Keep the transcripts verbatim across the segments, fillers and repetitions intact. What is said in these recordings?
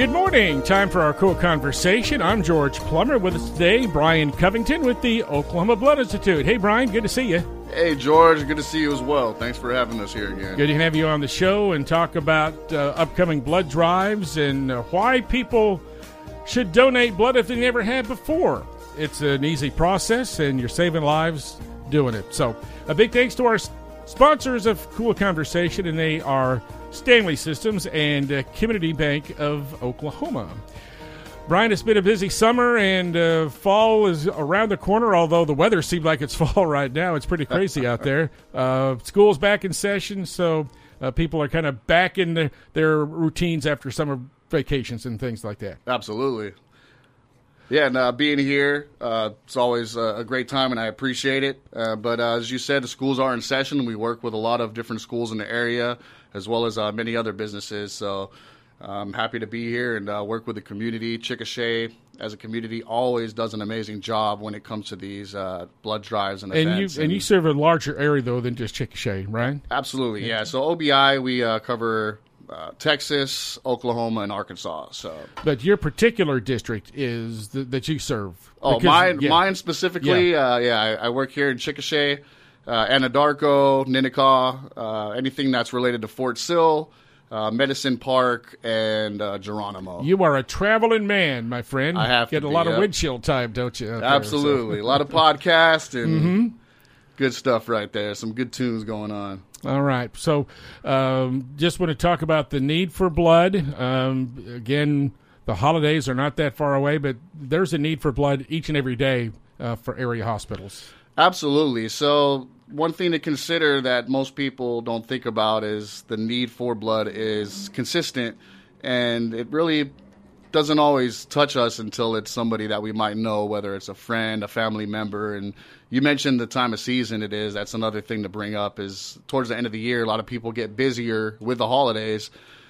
Good morning. Time for our cool conversation. I'm George Plummer. With us today, Brian Covington with the Oklahoma Blood Institute. Hey, Brian, good to see you. Hey, George, good to see you as well. Thanks for having us here again. Good to have you on the show and talk about uh, upcoming blood drives and uh, why people should donate blood if they never have before. It's an easy process, and you're saving lives doing it. So a big thanks to our sponsors of Cool Conversation, and they are Stanley Systems and uh, Community Bank of Oklahoma. Brian, it's been a busy summer, and uh, fall is around the corner, although the weather seems like it's fall right now. It's pretty crazy out there. Uh, school's back in session, so uh, people are kind of back in the, their routines after summer vacations and things like that. Absolutely. Yeah, and uh, being here, uh, it's always uh, a great time, and I appreciate it. Uh, but uh, as you said, the schools are in session. We work with a lot of different schools in the area, as well as uh, many other businesses. So I'm happy to be here and uh, work with the community. Chickasha, as a community, always does an amazing job when it comes to these uh, blood drives and, and events. You, and, and you serve a larger area, though, than just Chickasha, right? Absolutely, yeah. So O B I, we uh, cover uh, Texas, Oklahoma, and Arkansas. So, but your particular district is the, that you serve. Oh, because, mine, yeah. mine specifically. Yeah, uh, yeah I, I work here in Chickasha, uh, Anadarko, Ninnekah, uh, anything that's related to Fort Sill, uh, Medicine Park, and uh, Geronimo. You are a traveling man, my friend. I have Get to a be, lot yep. of windshield time, don't you? Absolutely, There, so. a lot of podcasts and mm-hmm. good stuff right there. Some good tunes going on. All right. So um, just want to talk about the need for blood. Um, again, the holidays are not that far away, but there's a need for blood each and every day uh, for area hospitals. Absolutely. So one thing to consider that most people don't think about is the need for blood is consistent, and it really doesn't always touch us until it's somebody that we might know, whether it's a friend, a family member. And you mentioned the time of season it is. That's another thing to bring up is towards the end of the year, a lot of people get busier with the holidays.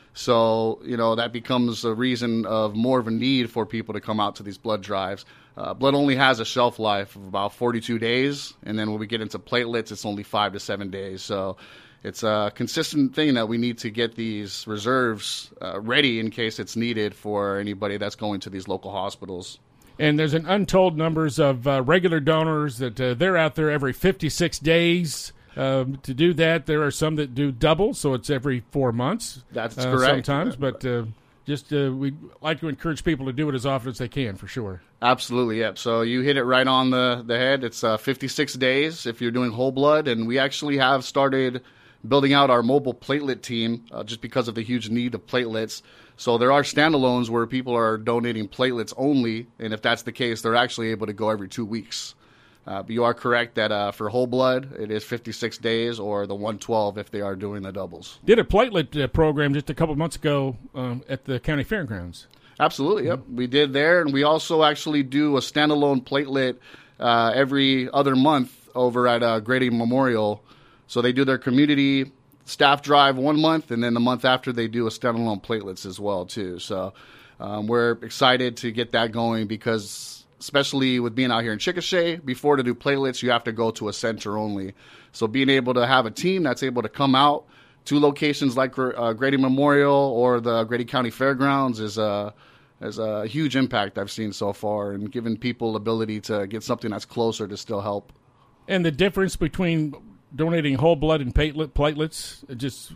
So, you know, that becomes a reason of more of a need for people to come out to these blood drives. Uh, blood only has a shelf life of about forty-two days. And then when we get into platelets, it's only five to seven days. So it's a consistent thing that we need to get these reserves uh, ready in case it's needed for anybody that's going to these local hospitals. And there's an untold numbers of uh, regular donors that uh, they're out there every fifty-six days. Um, to do that, there are some that do double, so it's every four months. That's uh, correct. Sometimes, but uh, just uh, we like to encourage people to do it as often as they can, for sure. Absolutely, yep. So you hit it right on the, the head. It's uh, fifty-six days if you're doing whole blood, and we actually have started building out our mobile platelet team uh, just because of the huge need of platelets. So there are standalones where people are donating platelets only, and if that's the case, they're actually able to go every two weeks. Uh, but you are correct that uh, for whole blood, it is fifty-six days or the one twelve if they are doing the doubles. Did a platelet uh, program just a couple months ago um, at the county fairgrounds. Absolutely, yep. We did there, and we also actually do a standalone platelet uh, every other month over at uh, Grady Memorial. So they do their community staff drive one month, and then the month after they do a standalone platelets as well, too. So um, we're excited to get that going because especially with being out here in Chickasha, before to do platelets, you have to go to a center only. So being able to have a team that's able to come out to locations like uh, Grady Memorial or the Grady County Fairgrounds is a, is a huge impact I've seen so far, and giving people ability to get something that's closer to still help. And the difference between donating whole blood and platelet, platelets, it just...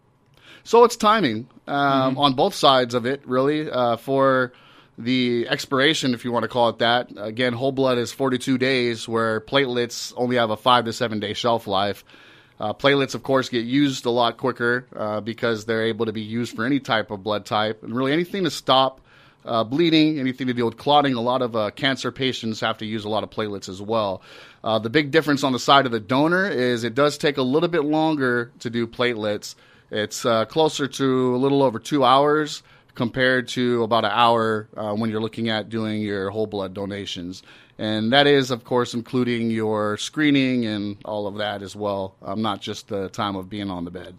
So it's timing um, mm-hmm. on both sides of it, really, uh, for the expiration, if you want to call it that. Again, whole blood is forty-two days, where platelets only have a five to seven day shelf life. Uh, platelets, of course, get used a lot quicker uh, because they're able to be used for any type of blood type, and really anything to stop uh, bleeding, anything to deal with clotting. A lot of uh, cancer patients have to use a lot of platelets as well. Uh, the big difference on the side of the donor is it does take a little bit longer to do platelets. It's uh, closer to a little over two hours compared to about an hour uh, when you're looking at doing your whole blood donations. And that is, of course, including your screening and all of that as well, um, not just the time of being on the bed.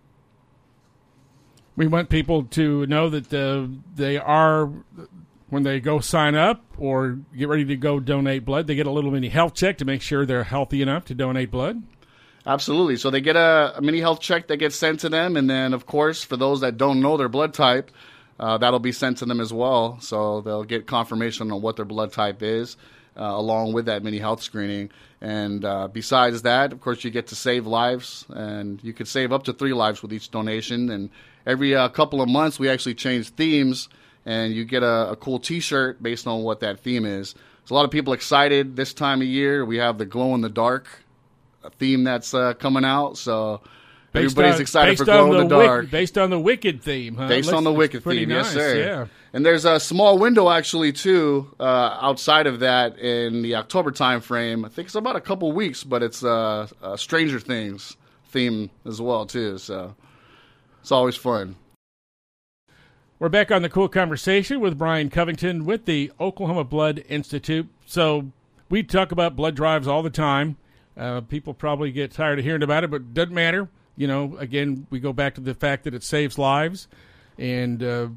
We want people to know that uh, they are, when they go sign up or get ready to go donate blood, they get a little mini health check to make sure they're healthy enough to donate blood. Absolutely. So they get a, a mini health check that gets sent to them. And then, of course, for those that don't know their blood type, uh, that'll be sent to them as well. So they'll get confirmation on what their blood type is, uh, along with that mini health screening. And uh, besides that, of course, you get to save lives, and you could save up to three lives with each donation. And every uh, couple of months, we actually change themes, and you get a, a cool T-shirt based on what that theme is. There's a lot of people excited this time of year. We have the glow-in-the-dark theme that's uh, coming out, so based everybody's on, excited for glow-in-the-dark. Wick, based on the Wicked theme, huh? Based Let's, on the Wicked theme, nice, yes, sir. Yeah. And there's a small window, actually, too, uh, outside of that in the October time frame. I think it's about a couple weeks, but it's uh, a Stranger Things theme as well, too, so it's always fun. We're back on the Cool Conversation with Brian Covington with the Oklahoma Blood Institute. So we talk about blood drives all the time. Uh, people probably get tired of hearing about it, but it doesn't matter. You know, again, we go back to the fact that it saves lives. And uh,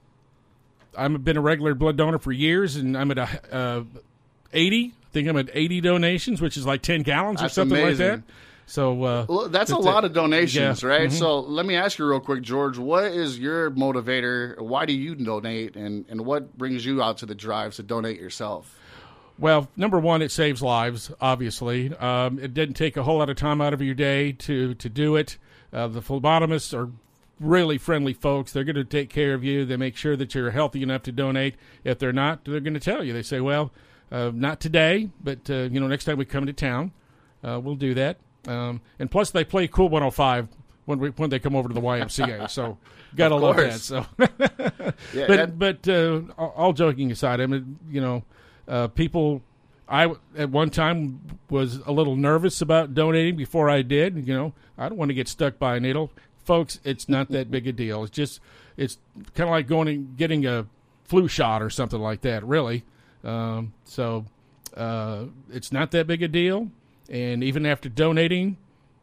I've been a regular blood donor for years, and I'm at a, uh, eighty. I think I'm at eighty donations, which is like ten gallons That's or something amazing. like that. So uh, well, that's, that's a lot it. of donations, yeah. right? Mm-hmm. So let me ask you real quick, George, what is your motivator? Why do you donate, and, and what brings you out to the drives to donate yourself? Well, number one, it saves lives, obviously. Um, it didn't take a whole lot of time out of your day to, to do it. Uh, the phlebotomists are really friendly folks. They're going to take care of you. They make sure that you're healthy enough to donate. If they're not, they're going to tell you. They say, well, uh, not today, but uh, you know, next time we come to town, uh, we'll do that. Um, and plus, they play Cool one oh five when we, when they come over to the Y M C A. So gotta love that. So, yeah, but that... but uh, all joking aside, I mean, you know. Uh, people, I at one time was a little nervous about donating before I did. You know, I don't want to get stuck by a needle. Folks, it's not that big a deal. It's just, it's kind of like going and getting a flu shot or something like that, really. Um, so uh, it's not that big a deal. And even after donating,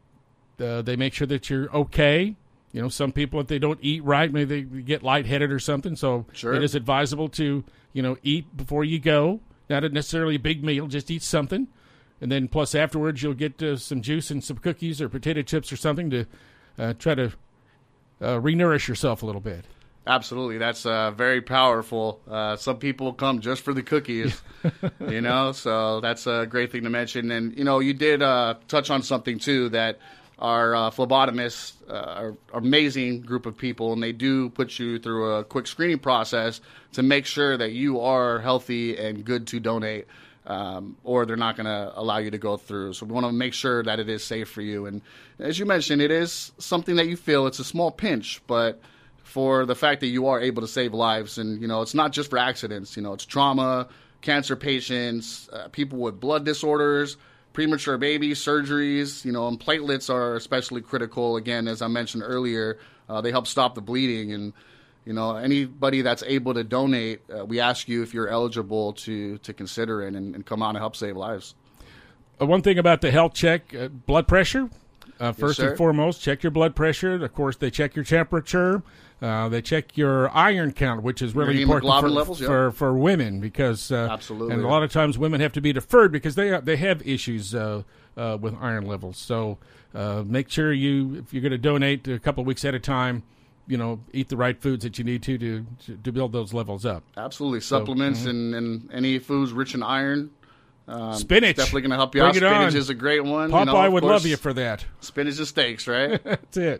uh, they make sure that you're okay. You know, some people, if they don't eat right, maybe they get lightheaded or something. So sure. It is advisable to, you know, eat before you go. Not necessarily a big meal, just eat something. And then plus afterwards you'll get uh, some juice and some cookies or potato chips or something to uh, try to uh, re-nourish yourself a little bit. Absolutely. That's uh, very powerful. Uh, some people come just for the cookies, you know, so that's a great thing to mention. And, you know, you did uh, touch on something, too, that our uh, phlebotomists uh, are an amazing group of people, and they do put you through a quick screening process to make sure that you are healthy and good to donate, um, or they're not going to allow you to go through. So we want to make sure that it is safe for you. And as you mentioned, it is something that you feel. It's a small pinch, but for the fact that you are able to save lives, and, you know, it's not just for accidents. You know, it's trauma, cancer patients, uh, people with blood disorders, premature babies, surgeries, you know, and platelets are especially critical. Again, as I mentioned earlier, uh, they help stop the bleeding. And, you know, anybody that's able to donate, uh, we ask you if you're eligible to, to consider it and, and come out and help save lives. Uh, one thing about the health check, uh, blood pressure. Uh, first yes, and foremost, check your blood pressure. Of course, they check your temperature. Uh, they check your iron count, which is really your important for, levels, yep. for, for women because uh, absolutely, and a lot of times women have to be deferred because they they have issues uh, uh, with iron levels. So uh, make sure you, if you're going to donate a couple of weeks at a time, you know, eat the right foods that you need to to, to build those levels up. Absolutely, supplements so, mm-hmm. and, and any foods rich in iron. Um, spinach. Definitely going to help you Bring out. Spinach on. is a great one. Popeye you know, would course, love you for that. Spinach and steaks, right? That's it.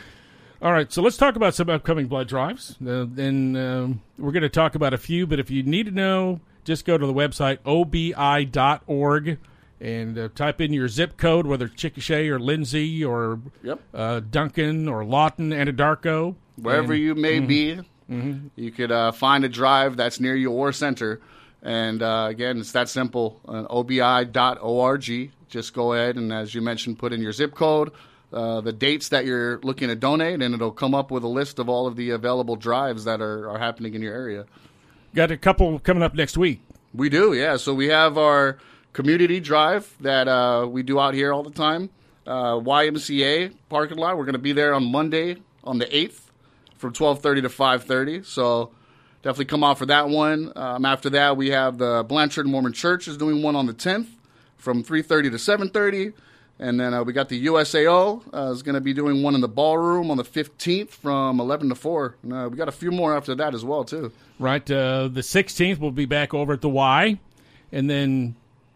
All right, so let's talk about some upcoming blood drives. Uh, and um, we're going to talk about a few, but if you need to know, just go to the website O B I dot org and uh, type in your zip code, whether it's Chickasha or Lindsay or yep. uh, Duncan or Lawton, Anadarko. Wherever and, you may mm-hmm. be, mm-hmm. you could uh, find a drive that's near you or center. And, uh, again, it's that simple, uh, O B I dot org. Just go ahead and, as you mentioned, put in your zip code, uh, the dates that you're looking to donate, and it'll come up with a list of all of the available drives that are, are happening in your area. Got a couple coming up next week. We do, yeah. So we have our community drive that uh, we do out here all the time, uh, Y M C A parking lot. We're going to be there on Monday on the eighth from twelve thirty to five thirty. So definitely come out for that one. Um, after that, we have the Blanchard Mormon Church is doing one on the tenth from three thirty to seven thirty. And then uh, we got the U S A O uh, is going to be doing one in the ballroom on the fifteenth from eleven to four. And, uh, we got a few more after that as well, too. Right. Uh, the sixteenth, we'll be back over at the Y. And then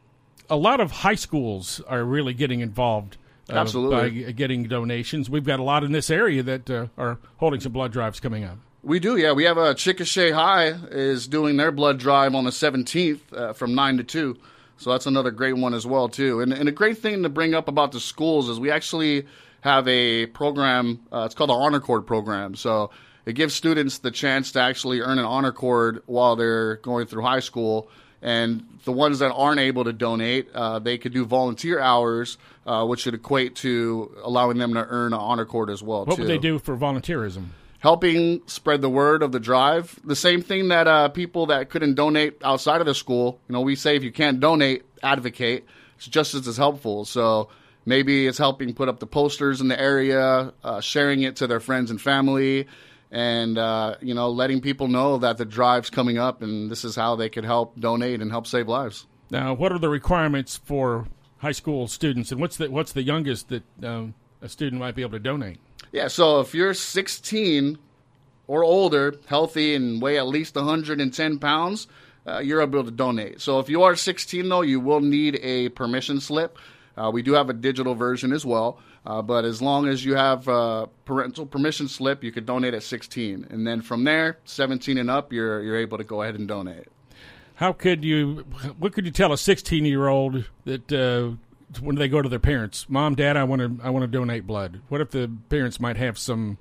a lot of high schools are really getting involved uh, Absolutely. by getting donations. We've got a lot in this area that uh, are holding some blood drives coming up. We do, yeah. We have a Chickasha High is doing their blood drive on the seventeenth uh, from nine to two. So that's another great one as well, too. And, and a great thing to bring up about the schools is we actually have a program. Uh, it's called the Honor Cord program. So it gives students the chance to actually earn an honor cord while they're going through high school. And the ones that aren't able to donate, uh, they could do volunteer hours, uh, which should equate to allowing them to earn an honor cord as well, What too. would they do for volunteerism? Helping spread the word of the drive. The same thing that uh, people that couldn't donate outside of the school, you know, we say if you can't donate, advocate. It's just as helpful. So maybe it's helping put up the posters in the area, uh, sharing it to their friends and family, and, uh, you know, letting people know that the drive's coming up and this is how they could help donate and help save lives. Now, what are the requirements for high school students, and what's the, what's the youngest that um, a student might be able to donate? Yeah, so if you're sixteen or older, healthy, and weigh at least one hundred ten pounds, uh, you're able to donate. So if you are sixteen, though, you will need a permission slip. Uh, we do have a digital version as well, uh, but as long as you have a parental permission slip, you could donate at sixteen. And then from there, seventeen and up, you're you're able to go ahead and donate. How could you, what could you tell a sixteen-year-old that uh, when they go to their parents, Mom, Dad, I want to I want to donate blood? What if the parents might have some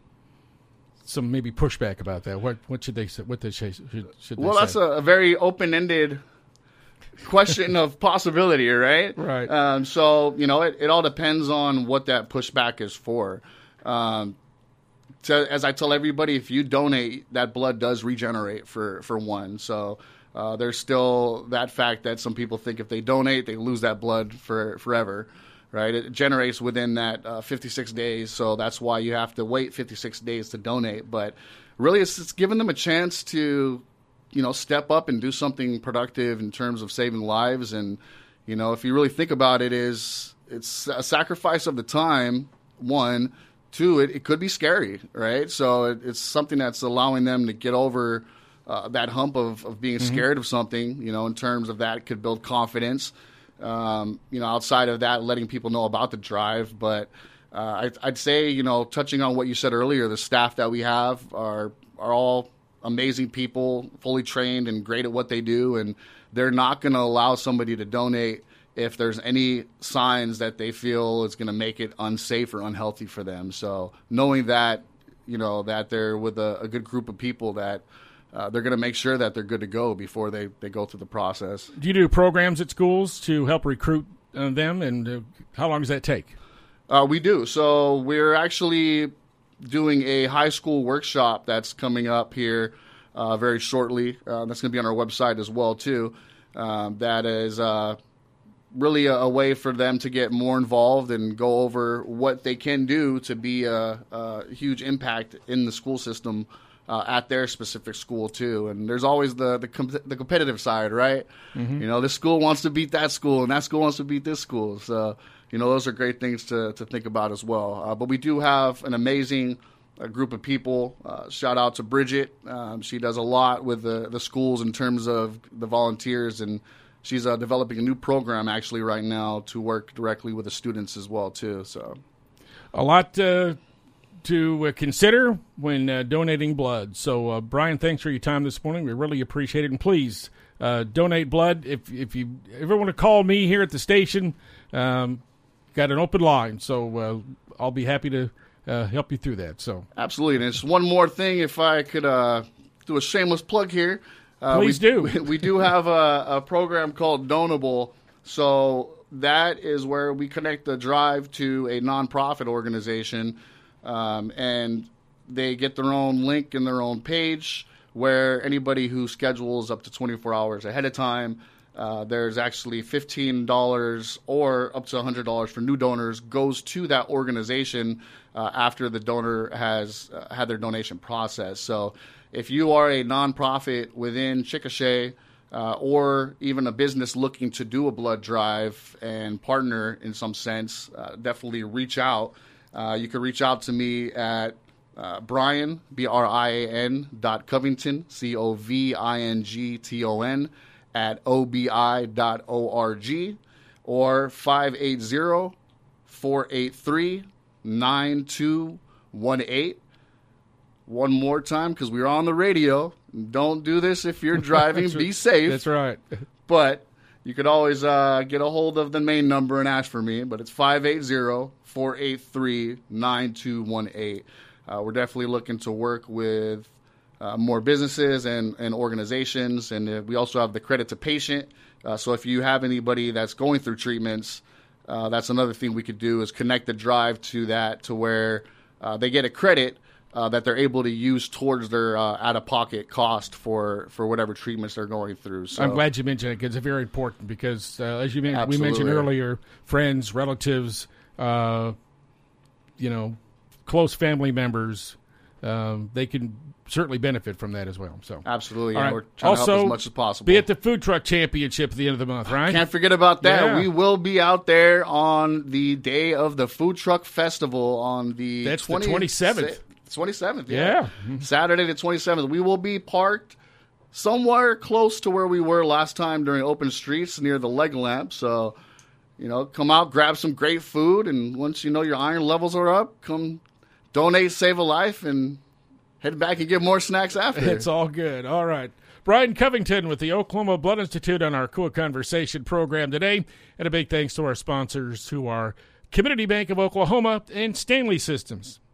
some maybe pushback about that? What what should they say? What they should, should they Well, say? that's a, a very open-ended question of possibility, right? Right. Um, so, you know, it, it all depends on what that pushback is for. Um, to, as I tell everybody, if you donate, that blood does regenerate for, for one. So uh, there's still that fact that some people think if they donate, they lose that blood for forever, right? It generates within that uh, fifty-six days, so that's why you have to wait fifty-six days to donate. But really, it's, it's giving them a chance to, you know, step up and do something productive in terms of saving lives. And, you know, if you really think about it, is it's a sacrifice of the time, one. Two, it, it could be scary, right? So it, it's something that's allowing them to get over uh, that hump of, of being mm-hmm. scared of something, you know, in terms of that could build confidence. Um, you know, outside of that, letting people know about the drive. But uh, I'd, I'd say, you know, touching on what you said earlier, the staff that we have are are all amazing people, fully trained and great at what they do, and they're not going to allow somebody to donate if there's any signs that they feel it's going to make it unsafe or unhealthy for them. So knowing that, you know, that they're with a, a good group of people that uh, they're going to make sure that they're good to go before they, they go through the process. Do you do programs at schools to help recruit uh, them, and uh, how long does that take? Uh, we do. So we're actually doing a high school workshop that's coming up here uh, very shortly. Uh, that's going to be on our website as well, too. Um, that is uh, really a, a way for them to get more involved and go over what they can do to be a, a huge impact in the school system uh, at their specific school, too. And there's always the the, com- the competitive side, right? Mm-hmm. You know, this school wants to beat that school, and that school wants to beat this school. So, you know, those are great things to, to think about as well. Uh, but we do have an amazing uh, group of people. Uh, shout out to Bridget. Um, she does a lot with the, the schools in terms of the volunteers, and she's uh, developing a new program actually right now to work directly with the students as well, too. So, a lot uh, to uh, consider when uh, donating blood. So, uh, Brian, thanks for your time this morning. We really appreciate it. And please uh, donate blood. If if you ever want to call me here at the station, um, got an open line. So uh, I'll be happy to uh, help you through that. So absolutely. And just one more thing, if I could uh, do a shameless plug here. Uh, Please we, do. We, we do have a, a program called Donable. So that is where we connect the drive to a nonprofit organization, um, and they get their own link and their own page where anybody who schedules up to twenty-four hours ahead of time, uh, there's actually fifteen dollars or up to one hundred dollars for new donors goes to that organization uh, after the donor has uh, had their donation processed. So if you are a nonprofit within Chickasha, uh, or even a business looking to do a blood drive and partner in some sense, uh, definitely reach out. Uh, you can reach out to me at uh, Brian, B R I A N dot Covington, C O V I N G T O N, at O B I dot org, or five eight zero, four eight three, nine two one eight. One more time, because we're on the radio. Don't do this if you're driving. Be safe. That's right. But you could always uh, get a hold of the main number and ask for me. But it's five eight zero, four eight three, nine two one eight. Uh, we're definitely looking to work with uh, more businesses and, and organizations. And uh, we also have the credit to patient. Uh, so if you have anybody that's going through treatments, uh, that's another thing we could do is connect the drive to that, to where uh, they get a credit Uh, that they're able to use towards their uh, out-of-pocket cost for, for whatever treatments they're going through. So I'm glad you mentioned it, because it's very important, because uh, as you men- we Absolutely. mentioned earlier, friends, relatives, uh, you know, close family members, um, they can certainly benefit from that as well. So Absolutely. All And right. we're trying also, to help as much as possible. be at the Food Truck Championship at the end of the month, right? Can't forget about that. Yeah. We will be out there on the day of the Food Truck Festival on the That's twenty the twenty-seventh. twenty-seventh, yeah. Yeah. Saturday the twenty-seventh. We will be parked somewhere close to where we were last time during Open Streets near the leg lamp. So, you know, come out, grab some great food, and once you know your iron levels are up, come donate, save a life, and head back and get more snacks after. It's all good. All right. Brian Covington with the Oklahoma Blood Institute on our Cool Conversation program today. And a big thanks to our sponsors, who are Community Bank of Oklahoma and Stanley Systems.